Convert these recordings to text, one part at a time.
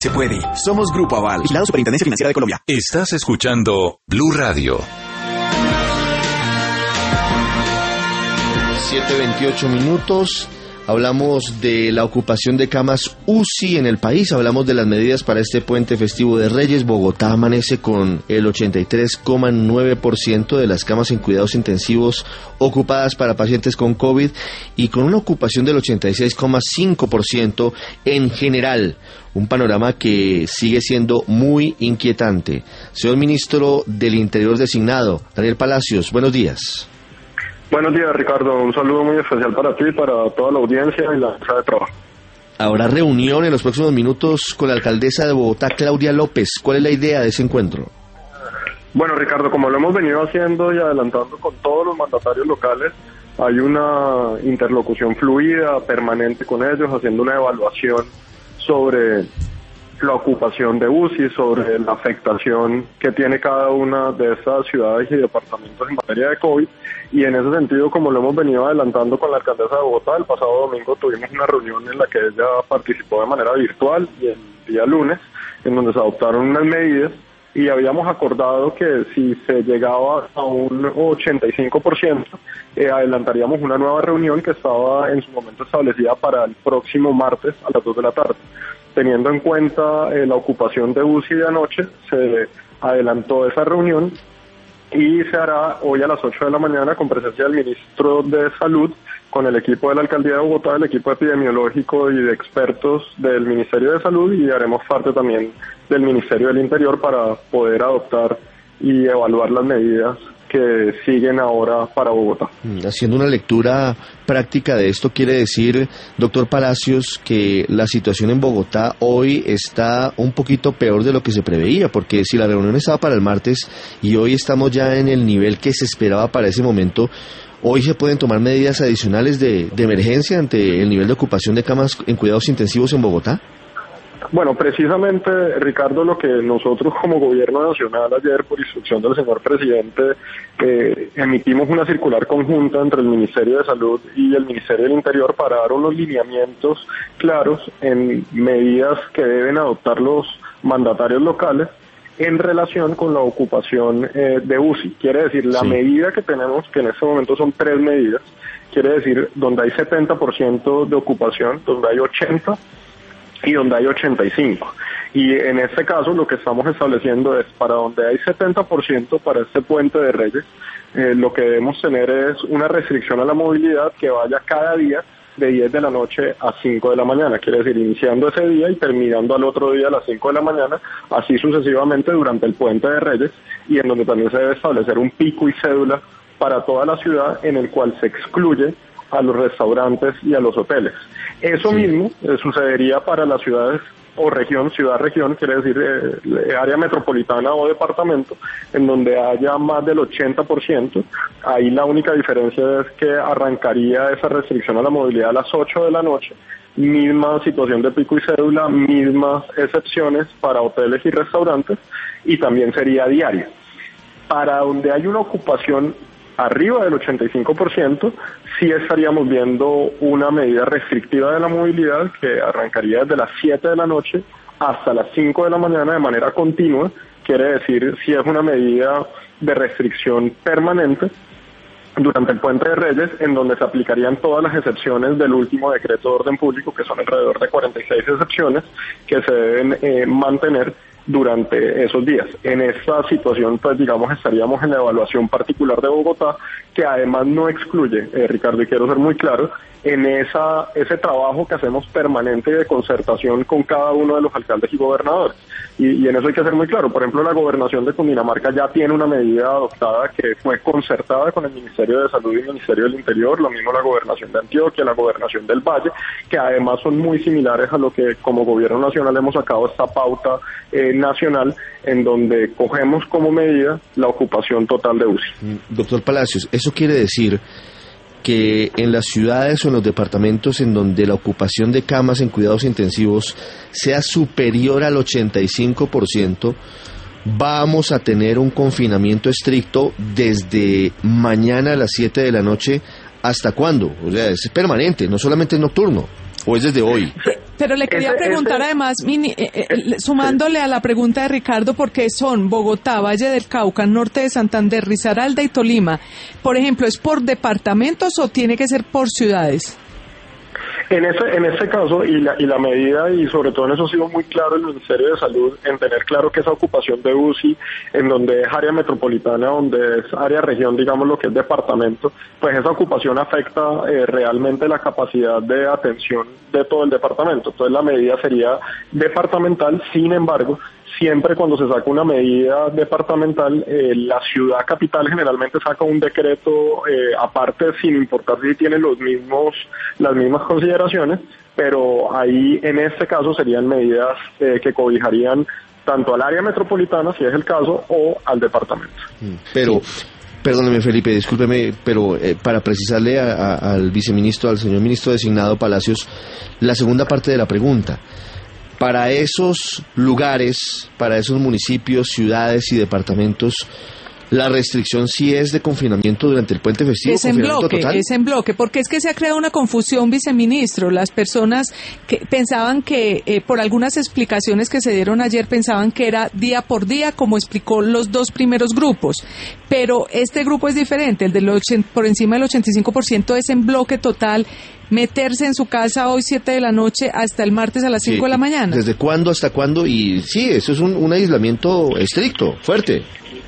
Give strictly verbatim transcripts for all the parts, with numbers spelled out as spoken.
Se puede. Somos Grupo Aval, vigilado Superintendencia Financiera de Colombia. Estás escuchando Blue Radio. siete veintiocho minutos. Hablamos de la ocupación de camas U C I en el país, hablamos de las medidas para este puente festivo de Reyes. Bogotá amanece con el ochenta y tres coma nueve por ciento de las camas en cuidados intensivos ocupadas para pacientes con COVID y con una ocupación del ochenta y seis coma cinco por ciento en general. Un panorama que sigue siendo muy inquietante. Señor Ministro del Interior designado, Daniel Palacios, buenos días. Buenos días, Ricardo. Un saludo muy especial para ti, para toda la audiencia y la mesa de trabajo. Habrá reunión en los próximos minutos con la alcaldesa de Bogotá, Claudia López. ¿Cuál es la idea de ese encuentro? Bueno, Ricardo, como lo hemos venido haciendo y adelantando con todos los mandatarios locales, hay una interlocución fluida, permanente con ellos, haciendo una evaluación sobre la ocupación de U C I, sobre la afectación que tiene cada una de estas ciudades y departamentos en materia de COVID, y en ese sentido, como lo hemos venido adelantando con la alcaldesa de Bogotá, el pasado domingo tuvimos una reunión en la que ella participó de manera virtual, y el día lunes, en donde se adoptaron unas medidas, y habíamos acordado que si se llegaba a un ochenta y cinco por ciento, eh, adelantaríamos una nueva reunión que estaba en su momento establecida para el próximo martes a las dos de la tarde. Teniendo en cuenta eh, la ocupación de U C I de anoche, se adelantó esa reunión y se hará hoy a las ocho de la mañana con presencia del ministro de Salud, con el equipo de la Alcaldía de Bogotá, el equipo epidemiológico y de expertos del Ministerio de Salud, y haremos parte también del Ministerio del Interior para poder adoptar y evaluar las medidas que siguen ahora para Bogotá. Haciendo una lectura práctica de esto, quiere decir, doctor Palacios, que la situación en Bogotá hoy está un poquito peor de lo que se preveía, porque si la reunión estaba para el martes y hoy estamos ya en el nivel que se esperaba para ese momento, ¿hoy se pueden tomar medidas adicionales de, de emergencia ante el nivel de ocupación de camas en cuidados intensivos en Bogotá? Bueno, precisamente, Ricardo, lo que nosotros como Gobierno Nacional ayer, por instrucción del señor presidente, eh, emitimos una circular conjunta entre el Ministerio de Salud y el Ministerio del Interior para dar unos lineamientos claros en medidas que deben adoptar los mandatarios locales en relación con la ocupación eh, de U C I. Quiere decir, la sí. medida que tenemos, que en este momento son tres medidas, quiere decir, donde hay setenta por ciento de ocupación, donde hay ochenta y donde hay ochenta y cinco. Y en este caso lo que estamos estableciendo es, para donde hay setenta por ciento para este puente de Reyes, eh, lo que debemos tener es una restricción a la movilidad que vaya cada día de diez de la noche a cinco de la mañana, quiere decir, iniciando ese día y terminando al otro día a las cinco de la mañana, así sucesivamente durante el puente de Reyes, y en donde también se debe establecer un pico y cédula para toda la ciudad, en el cual se excluye a los restaurantes y a los hoteles. Eso sí. mismo eh, sucedería para las ciudades o región, ciudad-región, quiere decir eh, área metropolitana o departamento, en donde haya más del ochenta por ciento. Ahí la única diferencia es que arrancaría esa restricción a la movilidad a las ocho de la noche, misma situación de pico y cédula, mismas excepciones para hoteles y restaurantes, y también sería diaria. Para donde hay una ocupación arriba del ochenta y cinco por ciento, sí estaríamos viendo una medida restrictiva de la movilidad que arrancaría desde las siete de la noche hasta las cinco de la mañana de manera continua. Quiere decir, si es una medida de restricción permanente durante el Puente de Reyes, en donde se aplicarían todas las excepciones del último decreto de orden público, que son alrededor de cuarenta y seis excepciones que se deben eh, mantener durante esos días. En esta situación, pues digamos, estaríamos en la evaluación particular de Bogotá, que además no excluye, eh, Ricardo, y quiero ser muy claro, en esa ese trabajo que hacemos permanente de concertación con cada uno de los alcaldes y gobernadores. Y, y en eso hay que ser muy claro. Por ejemplo, la gobernación de Cundinamarca ya tiene una medida adoptada que fue concertada con el Ministerio de Salud y el Ministerio del Interior, lo mismo la gobernación de Antioquia, la gobernación del Valle, que además son muy similares a lo que como Gobierno Nacional hemos sacado esta pauta eh, nacional, en donde cogemos como medida la ocupación total de U C I. Doctor Palacios, ¿eso quiere decir que en las ciudades o en los departamentos en donde la ocupación de camas en cuidados intensivos sea superior al ochenta y cinco por ciento, vamos a tener un confinamiento estricto desde mañana a las siete de la noche? ¿Hasta cuándo? O sea, es permanente, no solamente es nocturno, o es desde hoy. Sí. Pero le quería ese, preguntar ese, además, mini, eh, eh, sumándole a la pregunta de Ricardo, porque son Bogotá, Valle del Cauca, Norte de Santander, Risaralda y Tolima. Por ejemplo, ¿es por departamentos o tiene que ser por ciudades? En ese, en ese caso, y la, y la medida, y sobre todo en eso ha sido muy claro el Ministerio de Salud, en tener claro que esa ocupación de U C I, en donde es área metropolitana, donde es área región, digamos lo que es departamento, pues esa ocupación afecta eh, realmente la capacidad de atención de todo el departamento. Entonces la medida sería departamental, sin embargo, siempre cuando se saca una medida departamental, eh, la ciudad capital generalmente saca un decreto eh, aparte, sin importar si tiene los mismos, las mismas consideraciones, pero ahí en este caso serían medidas eh, que cobijarían tanto al área metropolitana, si es el caso, o al departamento. Pero, perdóneme Felipe, discúlpeme, pero eh, para precisarle a, a, al viceministro, al señor ministro designado Palacios, la segunda parte de la pregunta. Para esos lugares, para esos municipios, ciudades y departamentos, la restricción sí es de confinamiento durante el puente festivo. Es en bloque, total. es en bloque, porque es que se ha creado una confusión, viceministro. Las personas que pensaban que, eh, por algunas explicaciones que se dieron ayer, pensaban que era día por día, como explicó los dos primeros grupos. Pero este grupo es diferente, el del ochenta, por encima del ochenta y cinco por ciento es en bloque total. Meterse en su casa hoy siete de la noche hasta el martes a las cinco sí, de la mañana. ¿Desde cuándo hasta cuándo? Y sí, eso es un, un aislamiento estricto, fuerte.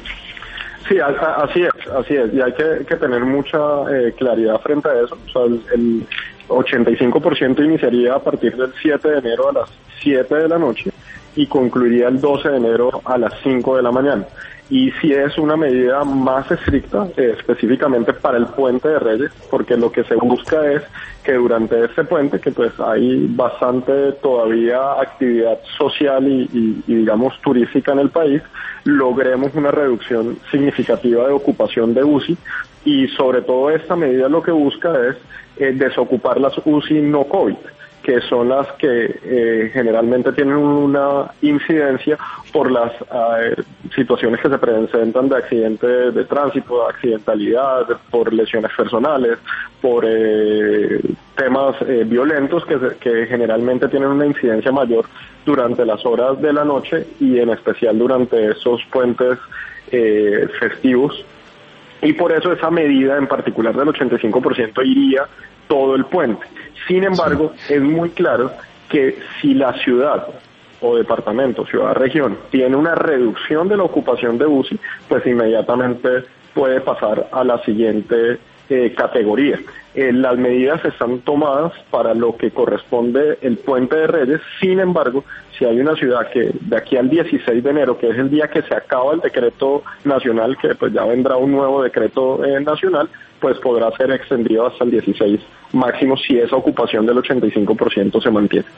Sí, así es, así es, y hay que, que tener mucha eh, claridad frente a eso. O sea, el, el ochenta y cinco por ciento iniciaría a partir del siete de enero a las siete de la noche y concluiría el doce de enero a las cinco de la mañana. Y si es una medida más estricta, eh, específicamente para el Puente de Reyes, porque lo que se busca es que durante este puente, que pues hay bastante todavía actividad social y, y, y digamos turística en el país, logremos una reducción significativa de ocupación de U C I, y sobre todo esta medida lo que busca es eh, desocupar las U C I no COVID, que son las que eh, generalmente tienen una incidencia por las eh, situaciones que se presentan de accidentes de tránsito, de accidentalidad, por lesiones personales, por eh, temas eh, violentos que, se, que generalmente tienen una incidencia mayor durante las horas de la noche y en especial durante esos puentes eh, festivos. Y por eso esa medida en particular del ochenta y cinco por ciento iría todo el puente. Sin embargo, sí, es muy claro que si la ciudad o departamento, ciudad, región, tiene una reducción de la ocupación de U C I, pues inmediatamente puede pasar a la siguiente eh, categoría. Eh, las medidas están tomadas para lo que corresponde el Puente de Reyes. Sin embargo, si hay una ciudad que de aquí al dieciséis de enero, que es el día que se acaba el decreto nacional, que pues ya vendrá un nuevo decreto eh, nacional, pues podrá ser extendido hasta el dieciséis máximo si esa ocupación del ochenta y cinco por ciento se mantiene.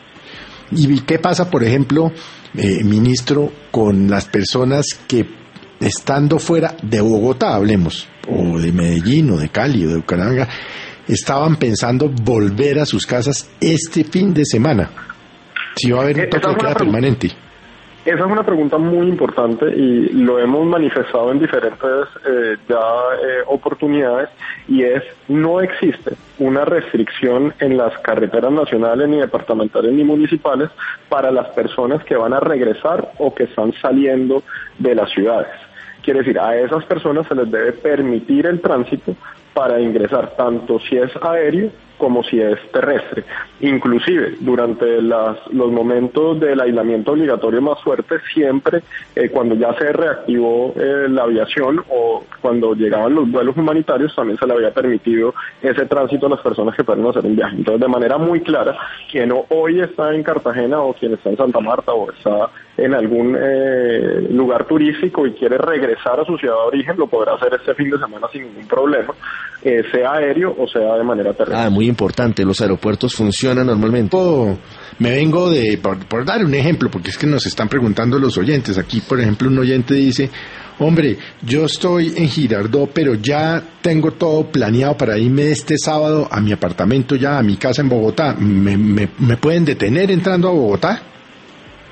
¿Y qué pasa, por ejemplo, eh, ministro, con las personas que estando fuera de Bogotá, hablemos, o de Medellín, o de Cali, o de Bucaramanga, estaban pensando volver a sus casas este fin de semana? Si va a haber un toque de queda permanente. Esa es una pregunta muy importante y lo hemos manifestado en diferentes eh, ya eh, oportunidades, y es: no existe una restricción en las carreteras nacionales, ni departamentales, ni municipales para las personas que van a regresar o que están saliendo de las ciudades. Quiere decir, a esas personas se les debe permitir el tránsito para ingresar, tanto si es aéreo como si es terrestre. Inclusive, durante las, los momentos del aislamiento obligatorio más fuerte, siempre eh, cuando ya se reactivó eh, la aviación o cuando llegaban los vuelos humanitarios, también se le había permitido ese tránsito a las personas que pueden hacer un viaje. Entonces, de manera muy clara, quien hoy está en Cartagena o quien está en Santa Marta o está en algún eh, lugar turístico y quiere regresar a su ciudad de origen, lo podrá hacer este fin de semana sin ningún problema, eh, sea aéreo o sea de manera terrestre. Ah, muy importante, los aeropuertos funcionan normalmente. Oh, me vengo de, por, por dar un ejemplo, porque es que nos están preguntando los oyentes. Aquí, por ejemplo, un oyente dice: hombre, yo estoy en Girardot, pero ya tengo todo planeado para irme este sábado a mi apartamento, ya a mi casa en Bogotá. ¿Me, me, me pueden detener entrando a Bogotá?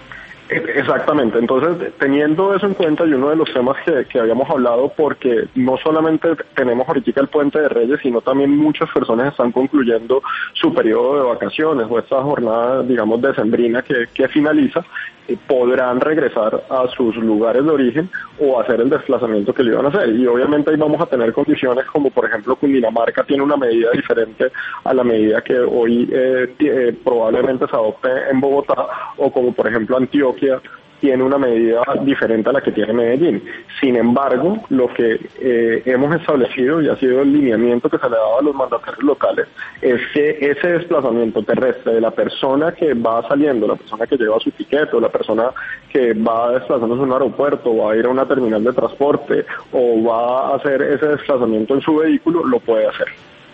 Exactamente, entonces teniendo eso en cuenta y uno de los temas que, que habíamos hablado, porque no solamente tenemos ahorita el Puente de Reyes, sino también muchas personas están concluyendo su periodo de vacaciones o esta jornada, digamos, decembrina que, que finaliza, eh, podrán regresar a sus lugares de origen o hacer el desplazamiento que le iban a hacer. Y obviamente ahí vamos a tener condiciones como, por ejemplo, Cundinamarca tiene una medida diferente a la medida que hoy eh, eh, probablemente se adopte en Bogotá, o como, por ejemplo, Antioquia tiene una medida diferente a la que tiene Medellín. Sin embargo, lo que eh, hemos establecido y ha sido el lineamiento que se le ha dado a los mandatarios locales es que ese desplazamiento terrestre de la persona que va saliendo, la persona que lleva su tiquete, o la persona que va desplazándose a un aeropuerto, o va a ir a una terminal de transporte, o va a hacer ese desplazamiento en su vehículo, lo puede hacer.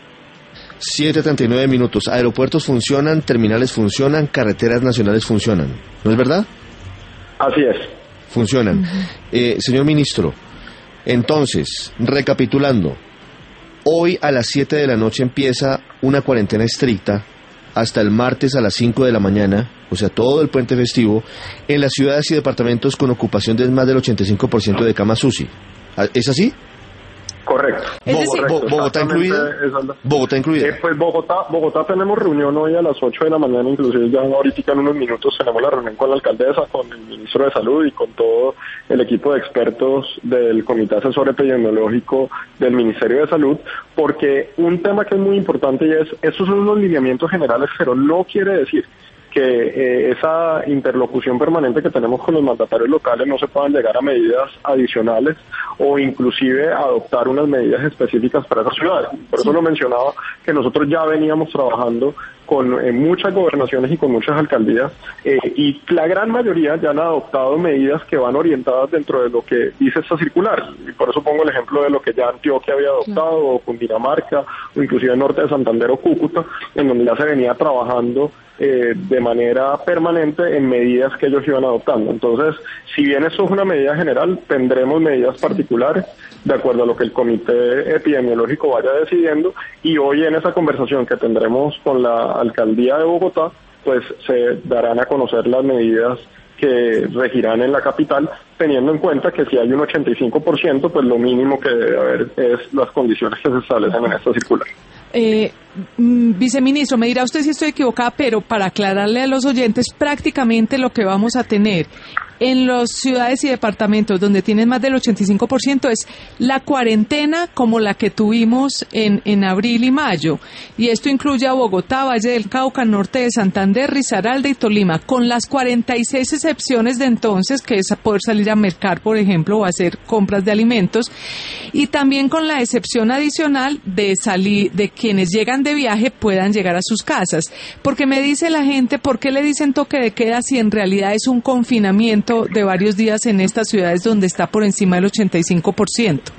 siete treinta y nueve minutos. Aeropuertos funcionan, terminales funcionan, carreteras nacionales funcionan. ¿No es verdad? Así es. Funcionan. Eh, señor ministro, entonces, recapitulando, hoy a las siete de la noche empieza una cuarentena estricta hasta el martes a las cinco de la mañana, o sea, todo el puente festivo, en las ciudades y departamentos con ocupación de más del ochenta y cinco por ciento de camas U C I. ¿Es así? Correcto. Es decir, Correcto, ¿Bogotá incluida? ¿Bogotá incluida? Eh, pues Bogotá, Bogotá tenemos reunión hoy a las ocho de la mañana, inclusive ya ahorita en unos minutos tenemos la reunión con la alcaldesa, con el ministro de Salud y con todo el equipo de expertos del Comité Asesor Epidemiológico del Ministerio de Salud, porque un tema que es muy importante y es, esos son unos lineamientos generales, pero no quiere decir que eh, esa interlocución permanente que tenemos con los mandatarios locales no se puedan llegar a medidas adicionales o inclusive adoptar unas medidas específicas para esas ciudades. Por eso lo mencionaba, que nosotros ya veníamos trabajando con eh, muchas gobernaciones y con muchas alcaldías eh, y la gran mayoría ya han adoptado medidas que van orientadas dentro de lo que dice esta circular. Y por eso pongo el ejemplo de lo que ya Antioquia había adoptado, o Cundinamarca, o inclusive el norte de Santander o Cúcuta, en donde ya se venía trabajando Eh, de manera permanente en medidas que ellos iban adoptando. Entonces, si bien eso es una medida general, tendremos medidas particulares de acuerdo a lo que el comité epidemiológico vaya decidiendo, y hoy en esa conversación que tendremos con la alcaldía de Bogotá, pues se darán a conocer las medidas que regirán en la capital, teniendo en cuenta que si hay un ochenta y cinco por ciento, pues lo mínimo que debe haber es las condiciones que se establecen en esta circular. Eh, mm, viceministro, me dirá usted si estoy equivocada, pero para aclararle a los oyentes, prácticamente lo que vamos a tener en las ciudades y departamentos donde tienen más del ochenta y cinco por ciento es la cuarentena como la que tuvimos en, en abril y mayo. Y esto incluye a Bogotá, Valle del Cauca, norte de Santander, Risaralda y Tolima, con las cuarenta y seis excepciones de entonces, que es poder salir a mercar, por ejemplo, o hacer compras de alimentos, y también con la excepción adicional de salir, de quienes llegan de viaje puedan llegar a sus casas. Porque me dice la gente, ¿por qué le dicen toque de queda si en realidad es un confinamiento de varios días en estas ciudades donde está por encima del ochenta y cinco por ciento?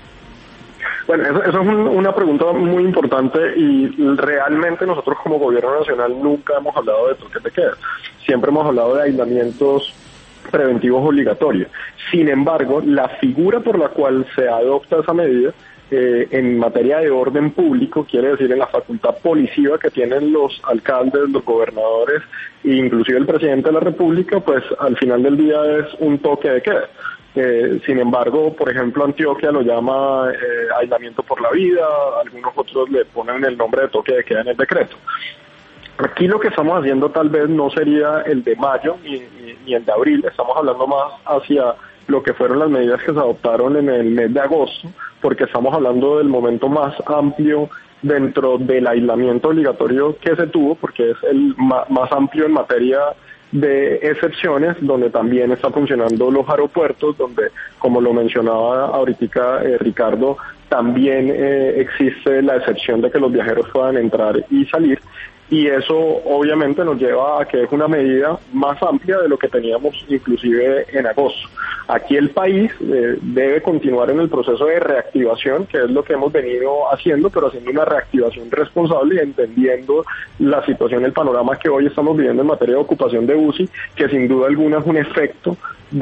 Bueno, eso, eso es un, una pregunta muy importante, y realmente nosotros como gobierno nacional nunca hemos hablado de toque de queda. Siempre hemos hablado de aislamientos preventivos obligatorios. Sin embargo, la figura por la cual se adopta esa medida Eh, en materia de orden público, quiere decir en la facultad policiva que tienen los alcaldes, los gobernadores e inclusive el presidente de la República, pues al final del día es un toque de queda. Eh, sin embargo, por ejemplo, Antioquia lo llama eh, aislamiento por la vida, algunos otros le ponen el nombre de toque de queda en el decreto. Aquí lo que estamos haciendo tal vez no sería el de mayo ni, ni, ni el de abril, estamos hablando más hacia lo que fueron las medidas que se adoptaron en el mes de agosto, porque estamos hablando del momento más amplio dentro del aislamiento obligatorio que se tuvo, porque es el ma- más amplio en materia de excepciones, donde también están funcionando los aeropuertos, donde, como lo mencionaba ahorita eh, Ricardo, también eh, existe la excepción de que los viajeros puedan entrar y salir, y eso obviamente nos lleva a que es una medida más amplia de lo que teníamos inclusive en agosto. Aquí el país eh, debe continuar en el proceso de reactivación, que es lo que hemos venido haciendo, pero haciendo una reactivación responsable y entendiendo la situación, el panorama que hoy estamos viviendo en materia de ocupación de U C I, que sin duda alguna es un efecto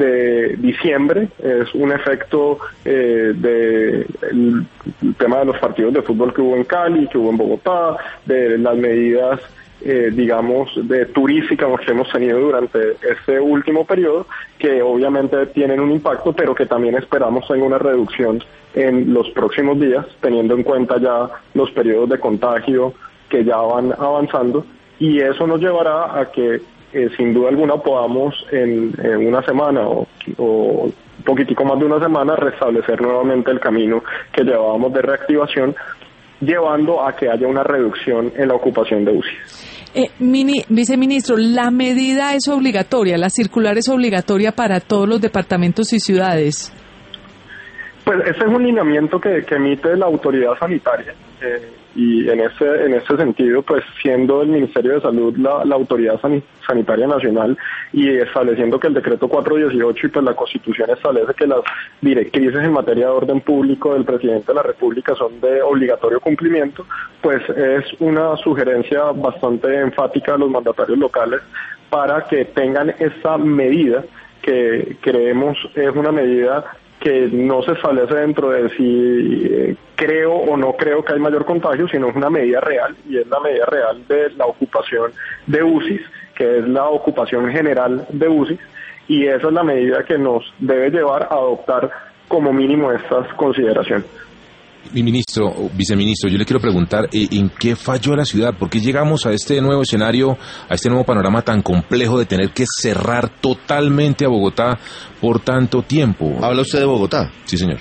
de diciembre, es un efecto eh, de el, el tema de los partidos de fútbol que hubo en Cali, que hubo en Bogotá, de las medidas eh, digamos, de turística que hemos tenido durante este último periodo, que obviamente tienen un impacto, pero que también esperamos tenga una reducción en los próximos días, teniendo en cuenta ya los periodos de contagio que ya van avanzando, y eso nos llevará a que eh, sin duda alguna podamos en, en una semana o, o un poquitico más de una semana restablecer nuevamente el camino que llevábamos de reactivación, llevando a que haya una reducción en la ocupación de U C I. Eh, mini, viceministro, la medida es obligatoria, la circular es obligatoria para todos los departamentos y ciudades. Pues ese es un lineamiento que, que emite la autoridad sanitaria eh, y en ese en ese sentido, pues siendo el Ministerio de Salud la, la autoridad san, sanitaria nacional y estableciendo que el decreto cuatrocientos dieciocho y pues la Constitución establece que las directrices en materia de orden público del presidente de la República son de obligatorio cumplimiento, pues es una sugerencia bastante enfática a los mandatarios locales para que tengan esa medida que creemos es una medida que no se establece dentro de si eh, creo o no creo que hay mayor contagio, sino es una medida real, y es la medida real de la ocupación de U C Is, que es la ocupación general de U C Is, y esa es la medida que nos debe llevar a adoptar como mínimo estas consideraciones. Mi ministro, viceministro, yo le quiero preguntar, ¿en qué falló la ciudad? ¿Por qué llegamos a este nuevo escenario, a este nuevo panorama tan complejo de tener que cerrar totalmente a Bogotá por tanto tiempo? ¿Habla usted de Bogotá? Sí, señor.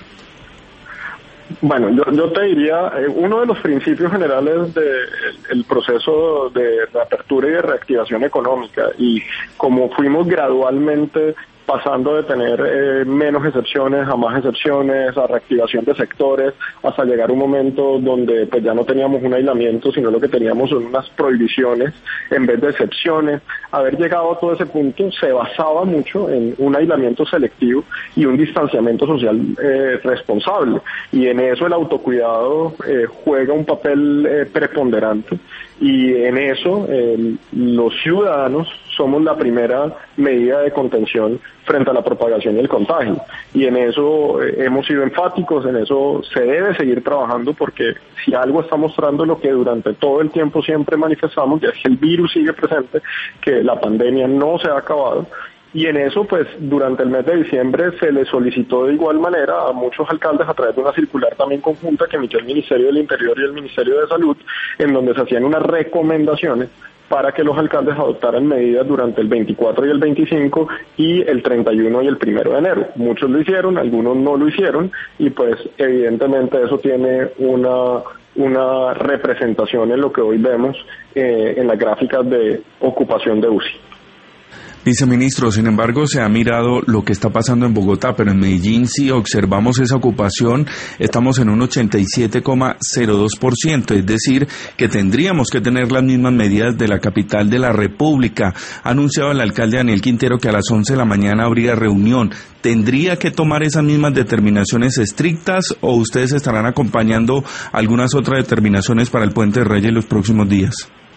Bueno, yo, yo te diría, eh, uno de los principios generales del de el proceso de, de apertura y de reactivación económica, y como fuimos gradualmente pasando de tener eh, menos excepciones a más excepciones, a reactivación de sectores, hasta llegar a un momento donde pues ya no teníamos un aislamiento, sino lo que teníamos son unas prohibiciones en vez de excepciones. Haber llegado a todo ese punto se basaba mucho en un aislamiento selectivo y un distanciamiento social eh, responsable, y en eso el autocuidado eh, juega un papel eh, preponderante, y en eso eh, los ciudadanos somos la primera medida de contención frente a la propagación y el contagio, y en eso eh, hemos sido enfáticos, en eso se debe seguir trabajando, porque si algo está mostrando lo que durante todo el tiempo siempre manifestamos, ya es que el virus sigue presente, que la pandemia no se ha acabado. Y en eso, pues, durante el mes de diciembre se le solicitó de igual manera a muchos alcaldes a través de una circular también conjunta que emitió el Ministerio del Interior y el Ministerio de Salud, en donde se hacían unas recomendaciones para que los alcaldes adoptaran medidas durante el veinticuatro y el veinticinco y el treinta y uno y el primero de enero. Muchos lo hicieron, algunos no lo hicieron, y pues evidentemente eso tiene una una representación en lo que hoy vemos eh, en las gráficas de ocupación de U C I. Viceministro, sin embargo, se ha mirado lo que está pasando en Bogotá, pero en Medellín, si observamos esa ocupación, estamos en un ochenta y siete coma cero dos por ciento, es decir, que tendríamos que tener las mismas medidas de la capital de la República. Ha anunciado el alcalde Daniel Quintero que a las once de la mañana habría reunión. ¿Tendría que tomar esas mismas determinaciones estrictas o ustedes estarán acompañando algunas otras determinaciones para el Puente de Reyes en los próximos días?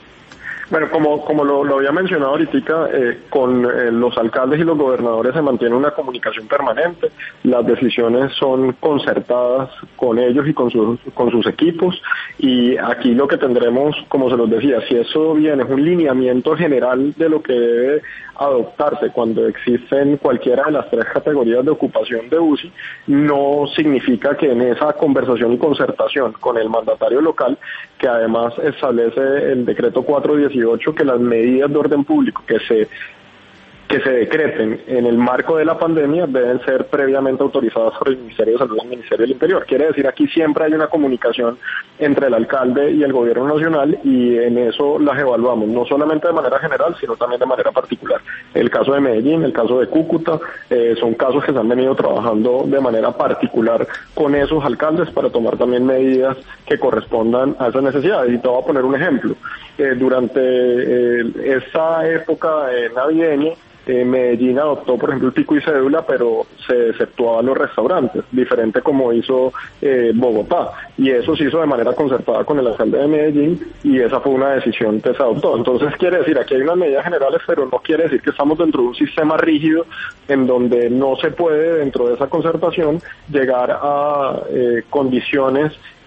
Bueno, como como lo, lo había mencionado ahorita, eh, con eh, los alcaldes y los gobernadores se mantiene una comunicación permanente, las decisiones son concertadas con ellos y con sus, con sus equipos, y aquí lo que tendremos, como se los decía, si eso viene es un lineamiento general de lo que debe adoptarse cuando existen cualquiera de las tres categorías de ocupación de U C I, no significa que en esa conversación y concertación con el mandatario local, que además establece el decreto cuatrocientos dieciocho, que las medidas de orden público que se que se decreten en el marco de la pandemia deben ser previamente autorizadas por el Ministerio de Salud y el Ministerio del Interior. Quiere decir, aquí siempre hay una comunicación entre el alcalde y el gobierno nacional, y en eso las evaluamos, no solamente de manera general, sino también de manera particular. El caso de Medellín, el caso de Cúcuta, eh, son casos que se han venido trabajando de manera particular con esos alcaldes para tomar también medidas que correspondan a esas necesidades. Y te voy a poner un ejemplo. Eh, durante eh, esa época eh, navideña, Eh, Medellín adoptó, por ejemplo, el pico y cédula, pero se exceptuaban los restaurantes, diferente como hizo eh, Bogotá, y eso se hizo de manera concertada con el alcalde de Medellín, y esa fue una decisión que se adoptó. Entonces, quiere decir, aquí hay unas medidas generales, pero no quiere decir que estamos dentro de un sistema rígido en donde no se puede, dentro de esa concertación, llegar a eh, condiciones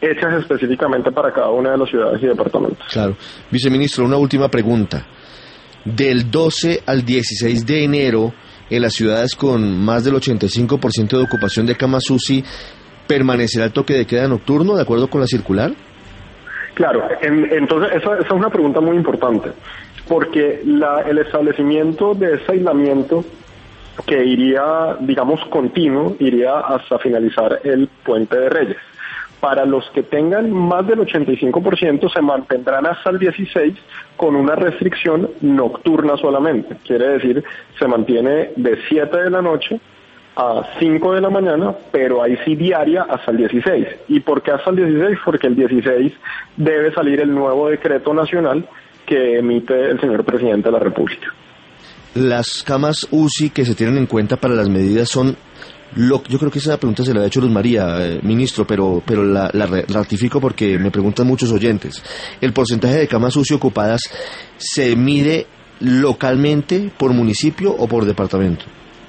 hechas específicamente para cada una de las ciudades y departamentos. Claro. Viceministro, una última pregunta. Del doce al dieciséis de enero, en las ciudades con más del ochenta y cinco por ciento de ocupación de camas U C I, ¿permanecerá el toque de queda nocturno de acuerdo con la circular? Claro, en, entonces esa, esa es una pregunta muy importante, porque la, el establecimiento de ese aislamiento que iría, digamos, continuo, iría hasta finalizar el Puente de Reyes. Para los que tengan más del ochenta y cinco por ciento se mantendrán hasta el dieciséis con una restricción nocturna solamente. Quiere decir, se mantiene de siete de la noche a cinco de la mañana, pero ahí sí diaria hasta el dieciséis. ¿Y por qué hasta el dieciséis? Porque el dieciséis debe salir el nuevo decreto nacional que emite el señor presidente de la República. Las camas U C I que se tienen en cuenta para las medidas son... Lo, yo creo que esa pregunta se la ha hecho Luz María, eh, ministro, pero, pero la, la ratifico porque me preguntan muchos oyentes. ¿El porcentaje de camas U C I ocupadas se mide localmente, por municipio o por departamento?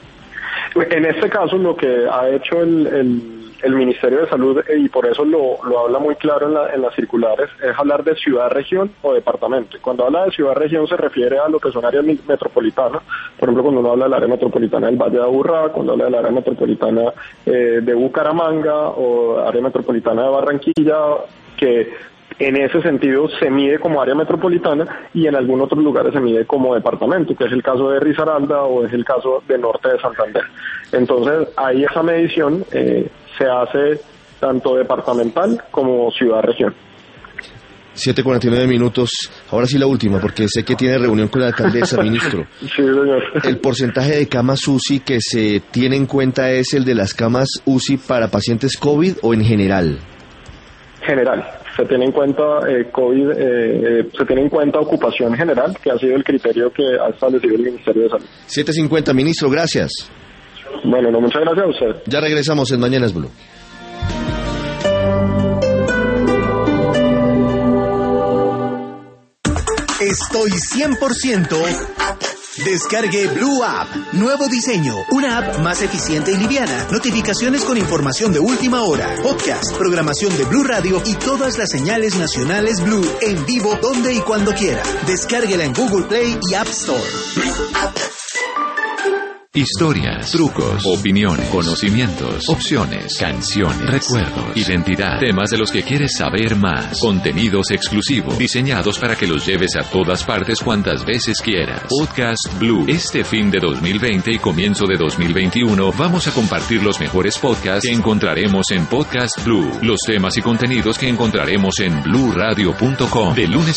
En este caso, lo que ha hecho el, el, el Ministerio de Salud, y por eso lo, lo habla muy claro en, la, en las circulares, es hablar de ciudad, región o departamento. Cuando habla de ciudad, región se refiere a lo que son áreas metropolitanas. Por ejemplo, cuando uno habla del área metropolitana del Valle de Aburrá, cuando habla del área metropolitana eh, de Bucaramanga o área metropolitana de Barranquilla, que en ese sentido se mide como área metropolitana y en algunos otros lugares se mide como departamento, que es el caso de Risaralda o es el caso de Norte de Santander. Entonces, ahí esa medición eh, se hace tanto departamental como ciudad-región. siete cuarenta y nueve minutos. Ahora sí la última, porque sé que tiene reunión con la alcaldesa, ministro. Sí, señor. ¿El porcentaje de camas U C I que se tiene en cuenta es el de las camas U C I para pacientes COVID o en general? General. Se tiene en cuenta eh, COVID, eh, eh, se tiene en cuenta ocupación general, que ha sido el criterio que ha establecido el Ministerio de Salud. siete cincuenta, ministro, gracias. Bueno, no, muchas gracias a usted. Ya regresamos en Mañanas Blue. Estoy cien por ciento. Descargue Blue App. Nuevo diseño. Una app más eficiente y liviana. Notificaciones con información de última hora. Podcast, programación de Blue Radio y todas las señales nacionales Blue en vivo donde y cuando quiera. Descárguela en Google Play y App Store. Historias, trucos, opiniones, conocimientos, opciones, canciones, recuerdos, identidad, temas de los que quieres saber más, contenidos exclusivos, diseñados para que los lleves a todas partes cuantas veces quieras. Podcast Blue. Este fin de dos mil veinte y comienzo de dos mil veintiuno vamos a compartir los mejores podcasts que encontraremos en Podcast Blue, los temas y contenidos que encontraremos en blue radio punto com, de lunes